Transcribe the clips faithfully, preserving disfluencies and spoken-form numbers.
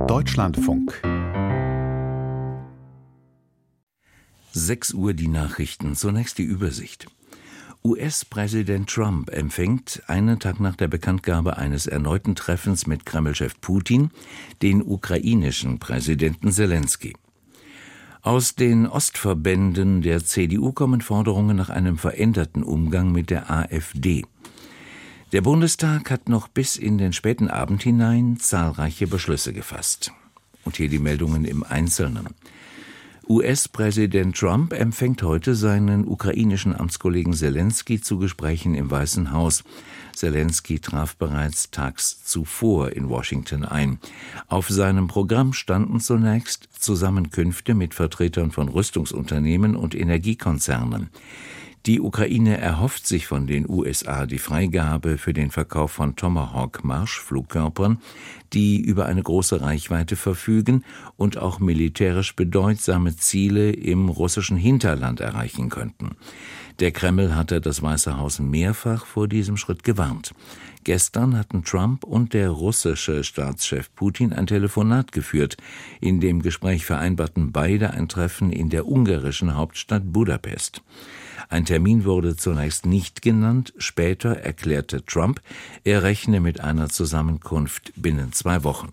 Deutschlandfunk. sechs Uhr die Nachrichten. Zunächst die Übersicht. U S-Präsident Trump empfängt einen Tag nach der Bekanntgabe eines erneuten Treffens mit Kreml-Chef Putin den ukrainischen Präsidenten Selenskyj. Aus den Ostverbänden der C D U kommen Forderungen nach einem veränderten Umgang mit der AfD. Der Bundestag hat noch bis in den späten Abend hinein zahlreiche Beschlüsse gefasst. Und hier die Meldungen im Einzelnen. U S-Präsident Trump empfängt heute seinen ukrainischen Amtskollegen Selenskyj zu Gesprächen im Weißen Haus. Selenskyj traf bereits tags zuvor in Washington ein. Auf seinem Programm standen zunächst Zusammenkünfte mit Vertretern von Rüstungsunternehmen und Energiekonzernen. Die Ukraine erhofft sich von den U S A die Freigabe für den Verkauf von Tomahawk-Marschflugkörpern, die über eine große Reichweite verfügen und auch militärisch bedeutsame Ziele im russischen Hinterland erreichen könnten. Der Kreml hatte das Weiße Haus mehrfach vor diesem Schritt gewarnt. Gestern hatten Trump und der russische Staatschef Putin ein Telefonat geführt. In dem Gespräch vereinbarten beide ein Treffen in der ungarischen Hauptstadt Budapest. Ein Termin wurde zunächst nicht genannt, später erklärte Trump, er rechne mit einer Zusammenkunft binnen zwei Wochen.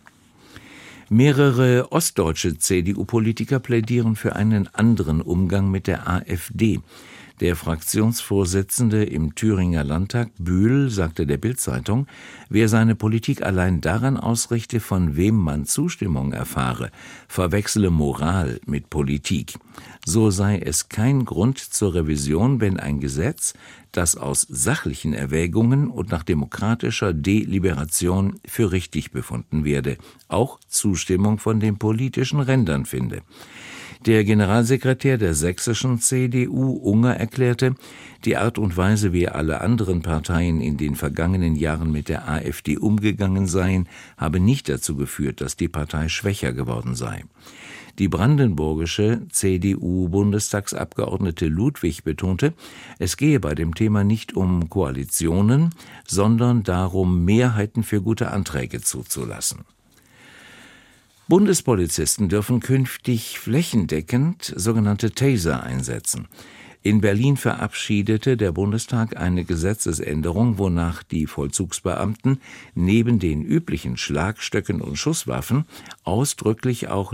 Mehrere ostdeutsche C D U-Politiker plädieren für einen anderen Umgang mit der AfD. Der Fraktionsvorsitzende im Thüringer Landtag, Bühl, sagte der Bild-Zeitung, wer seine Politik allein daran ausrichte, von wem man Zustimmung erfahre, verwechsle Moral mit Politik. So sei es kein Grund zur Revision, wenn ein Gesetz, das aus sachlichen Erwägungen und nach demokratischer Deliberation für richtig befunden werde, auch Zustimmung von den politischen Rändern finde. Der Generalsekretär der sächsischen C D U, Unger, erklärte, die Art und Weise, wie alle anderen Parteien in den vergangenen Jahren mit der AfD umgegangen seien, habe nicht dazu geführt, dass die Partei schwächer geworden sei. Die brandenburgische C D U-Bundestagsabgeordnete Ludwig betonte, es gehe bei dem Thema nicht um Koalitionen, sondern darum, Mehrheiten für gute Anträge zuzulassen. Bundespolizisten dürfen künftig flächendeckend sogenannte Taser einsetzen. In Berlin verabschiedete der Bundestag eine Gesetzesänderung, wonach die Vollzugsbeamten neben den üblichen Schlagstöcken und Schusswaffen ausdrücklich auch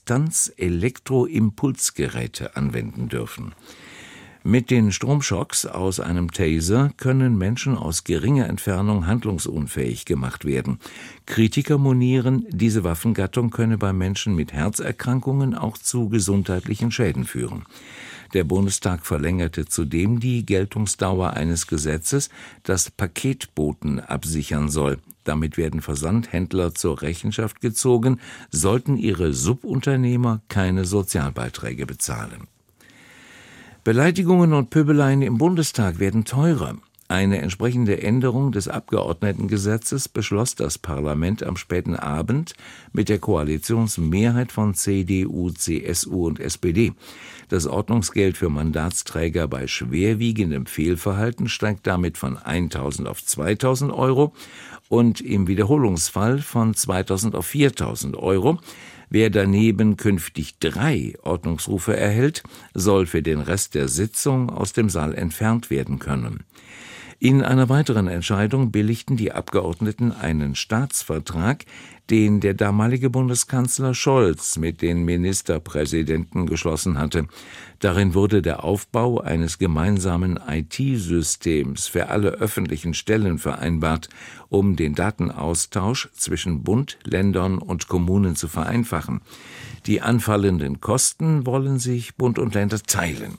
Distanz-Elektroimpulsgeräte anwenden dürfen. Mit den Stromschocks aus einem Taser können Menschen aus geringer Entfernung handlungsunfähig gemacht werden. Kritiker monieren, diese Waffengattung könne bei Menschen mit Herzerkrankungen auch zu gesundheitlichen Schäden führen. Der Bundestag verlängerte zudem die Geltungsdauer eines Gesetzes, das Paketboten absichern soll. Damit werden Versandhändler zur Rechenschaft gezogen, sollten ihre Subunternehmer keine Sozialbeiträge bezahlen. Beleidigungen und Pöbeleien im Bundestag werden teurer. Eine entsprechende Änderung des Abgeordnetengesetzes beschloss das Parlament am späten Abend mit der Koalitionsmehrheit von C D U, C S U und S P D. Das Ordnungsgeld für Mandatsträger bei schwerwiegendem Fehlverhalten steigt damit von eintausend auf zweitausend Euro und im Wiederholungsfall von zweitausend auf viertausend Euro. Wer daneben künftig drei Ordnungsrufe erhält, soll für den Rest der Sitzung aus dem Saal entfernt werden können. In einer weiteren Entscheidung billigten die Abgeordneten einen Staatsvertrag, den der damalige Bundeskanzler Scholz mit den Ministerpräsidenten geschlossen hatte. Darin wurde der Aufbau eines gemeinsamen I T-Systems für alle öffentlichen Stellen vereinbart, um den Datenaustausch zwischen Bund, Ländern und Kommunen zu vereinfachen. Die anfallenden Kosten wollen sich Bund und Länder teilen.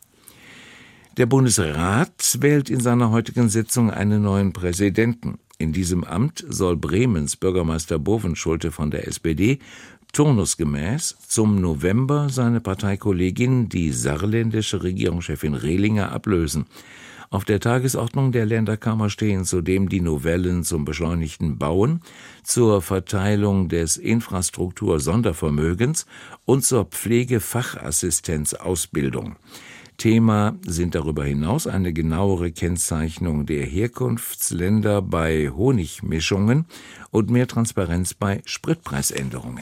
Der Bundesrat wählt in seiner heutigen Sitzung einen neuen Präsidenten. In diesem Amt soll Bremens Bürgermeister Bovenschulte von der S P D turnusgemäß zum November seine Parteikollegin, die saarländische Regierungschefin Rehlinger, ablösen. Auf der Tagesordnung der Länderkammer stehen zudem die Novellen zum beschleunigten Bauen, zur Verteilung des Infrastruktur-Sondervermögens und zur Pflegefachassistenzausbildung. Thema sind darüber hinaus eine genauere Kennzeichnung der Herkunftsländer bei Honigmischungen und mehr Transparenz bei Spritpreisänderungen.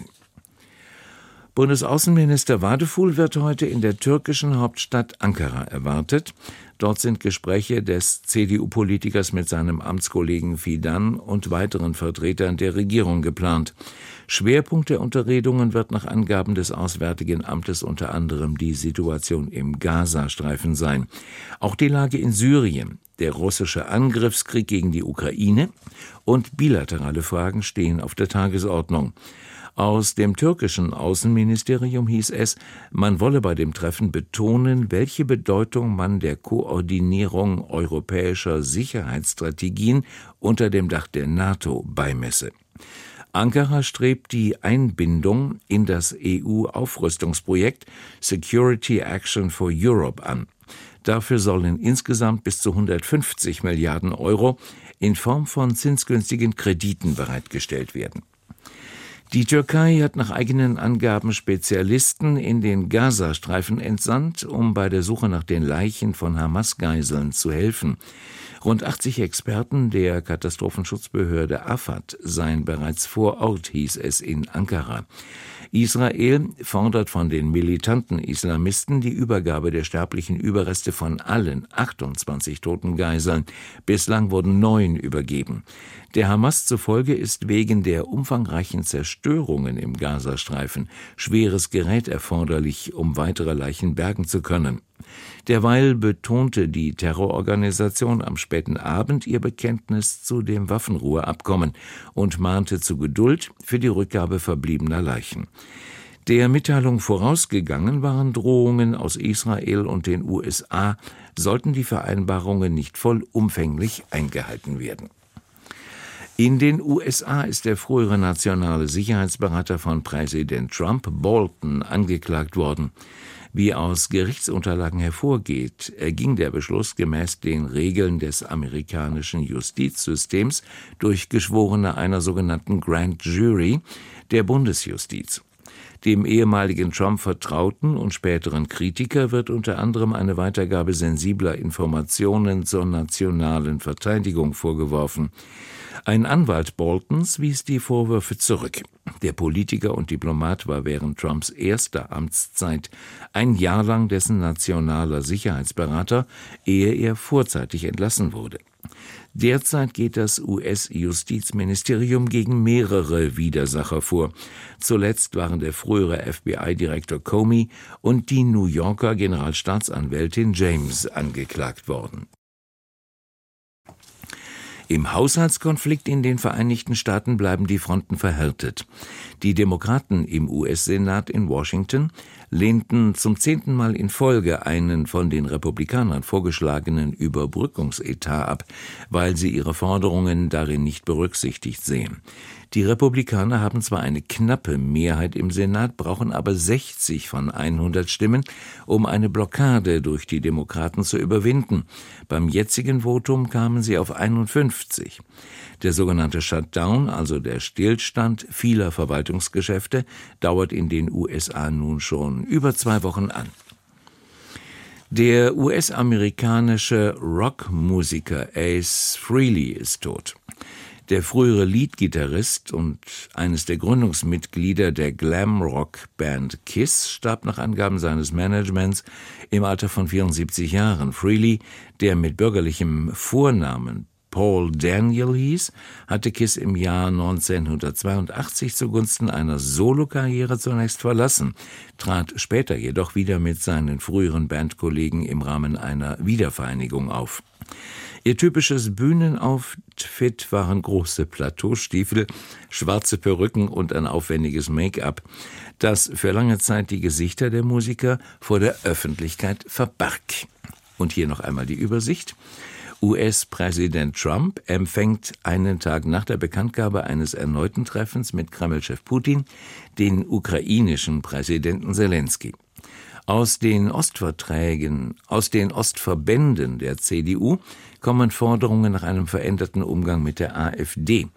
Bundesaußenminister Vadeful wird heute in der türkischen Hauptstadt Ankara erwartet. Dort sind Gespräche des C D U-Politikers mit seinem Amtskollegen Fidan und weiteren Vertretern der Regierung geplant. Schwerpunkt der Unterredungen wird nach Angaben des Auswärtigen Amtes unter anderem die Situation im Gazastreifen sein. Auch die Lage in Syrien, der russische Angriffskrieg gegen die Ukraine und bilaterale Fragen stehen auf der Tagesordnung. Aus dem türkischen Außenministerium hieß es, man wolle bei dem Treffen betonen, welche Bedeutung man der Koordinierung europäischer Sicherheitsstrategien unter dem Dach der NATO beimesse. Ankara strebt die Einbindung in das E U-Aufrüstungsprojekt Security Action for Europe an. Dafür sollen insgesamt bis zu hundertfünfzig Milliarden Euro in Form von zinsgünstigen Krediten bereitgestellt werden. Die Türkei hat nach eigenen Angaben Spezialisten in den Gazastreifen entsandt, um bei der Suche nach den Leichen von Hamas-Geiseln zu helfen. Rund achtzig Experten der Katastrophenschutzbehörde Afad seien bereits vor Ort, hieß es in Ankara. Israel fordert von den militanten Islamisten die Übergabe der sterblichen Überreste von allen achtundzwanzig toten Geiseln. Bislang wurden neun übergeben. Der Hamas zufolge ist wegen der umfangreichen Zerstörungen im Gazastreifen schweres Gerät erforderlich, um weitere Leichen bergen zu können. Derweil betonte die Terrororganisation am späten Abend ihr Bekenntnis zu dem Waffenruheabkommen und mahnte zu Geduld für die Rückgabe verbliebener Leichen. Der Mitteilung vorausgegangen waren Drohungen aus Israel und den U S A, sollten die Vereinbarungen nicht vollumfänglich eingehalten werden. In den U S A ist der frühere nationale Sicherheitsberater von Präsident Trump, Bolton, angeklagt worden. Wie aus Gerichtsunterlagen hervorgeht, erging der Beschluss gemäß den Regeln des amerikanischen Justizsystems durch Geschworene einer sogenannten Grand Jury der Bundesjustiz. Dem ehemaligen Trump-Vertrauten und späteren Kritiker wird unter anderem eine Weitergabe sensibler Informationen zur nationalen Verteidigung vorgeworfen. Ein Anwalt Boltons wies die Vorwürfe zurück. Der Politiker und Diplomat war während Trumps erster Amtszeit ein Jahr lang dessen nationaler Sicherheitsberater, ehe er vorzeitig entlassen wurde. Derzeit geht das U S-Justizministerium gegen mehrere Widersacher vor. Zuletzt waren der frühere F B I-Direktor Comey und die New Yorker Generalstaatsanwältin James angeklagt worden. Im Haushaltskonflikt in den Vereinigten Staaten bleiben die Fronten verhärtet. Die Demokraten im U S-Senat in Washington lehnten zum zehnten Mal in Folge einen von den Republikanern vorgeschlagenen Überbrückungsetat ab, weil sie ihre Forderungen darin nicht berücksichtigt sehen. Die Republikaner haben zwar eine knappe Mehrheit im Senat, brauchen aber sechzig von hundert Stimmen, um eine Blockade durch die Demokraten zu überwinden. Beim jetzigen Votum kamen sie auf einundfünfzig. Der sogenannte Shutdown, also der Stillstand vieler Verwaltungsgeschäfte, dauert in den U S A nun schon über zwei Wochen an. Der U S-amerikanische Rockmusiker Ace Frehley ist tot. Der frühere Leadgitarrist und eines der Gründungsmitglieder der Glam-Rock-Band Kiss starb nach Angaben seines Managements im Alter von vierundsiebzig Jahren. Frehley, der mit bürgerlichem Vornamen Paul Daniel hieß, hatte Kiss im Jahr neunzehnhundertzweiundachtzig zugunsten einer Solokarriere zunächst verlassen, trat später jedoch wieder mit seinen früheren Bandkollegen im Rahmen einer Wiedervereinigung auf. Ihr typisches Bühnenoutfit waren große Plateaustiefel, schwarze Perücken und ein aufwendiges Make-up, das für lange Zeit die Gesichter der Musiker vor der Öffentlichkeit verbarg. Und hier noch einmal die Übersicht. U S-Präsident Trump empfängt einen Tag nach der Bekanntgabe eines erneuten Treffens mit Kreml-Chef Putin den ukrainischen Präsidenten Selenskyj. Aus den Ostverträgen, aus den Ostverbänden der C D U kommen Forderungen nach einem veränderten Umgang mit der AfD.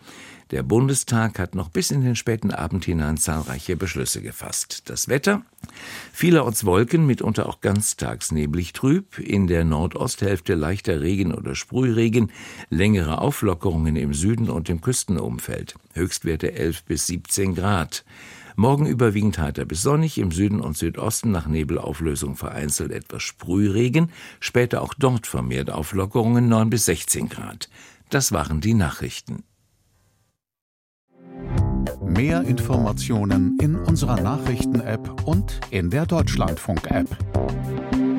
Der Bundestag hat noch bis in den späten Abend hinein zahlreiche Beschlüsse gefasst. Das Wetter? Vielerorts Wolken, mitunter auch ganztags neblig trüb. In der Nordosthälfte leichter Regen oder Sprühregen. Längere Auflockerungen im Süden und im Küstenumfeld. Höchstwerte elf bis siebzehn Grad. Morgen überwiegend heiter bis sonnig, im Süden und Südosten nach Nebelauflösung vereinzelt etwas Sprühregen, später auch dort vermehrt Auflockerungen neun bis sechzehn Grad. Das waren die Nachrichten. Mehr Informationen in unserer Nachrichten-App und in der Deutschlandfunk-App.